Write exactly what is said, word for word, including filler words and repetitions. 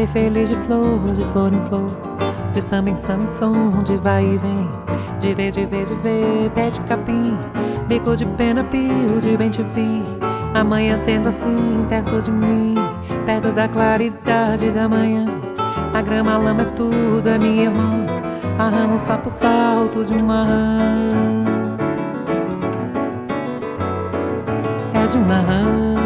Viver feliz de flor, de flor em flor, de samba em samba em som, de vai e vem, de ver, de ver, de ver, pé de capim, bico de pena, pio de bem te vi, amanhecendo assim perto de mim, perto da claridade da manhã. A grama, a lama é tudo, é minha irmã, a rama, o sapo, o salto de uma rã, é de uma rã.